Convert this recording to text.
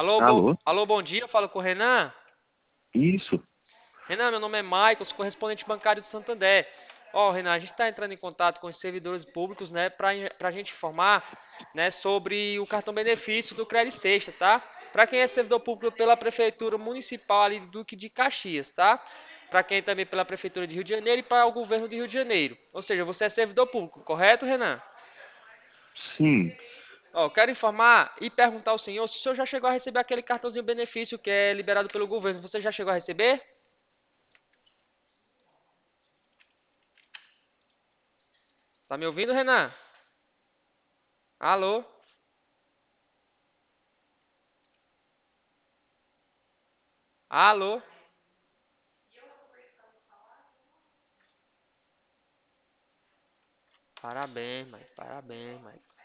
Alô? Alô, bom dia, falo com o Renan. Isso. Renan, meu nome é Michael, sou correspondente bancário do Santander. Ó, Renan, a gente está entrando em contato com os servidores públicos, né, para a gente informar, né, sobre o cartão benefício do Credit Sexta, tá? Para quem é servidor público pela Prefeitura Municipal ali do Duque de Caxias, tá? Para quem também pela Prefeitura de Rio de Janeiro e para o governo de Rio de Janeiro. Ou seja, você é servidor público, correto, Renan? Sim. Ó, quero informar e perguntar ao senhor se o senhor já chegou a receber aquele cartãozinho benefício que é liberado pelo governo. Você já chegou a receber? Tá me ouvindo, Renan? Alô? Alô? Parabéns, Mike. Parabéns, Mike.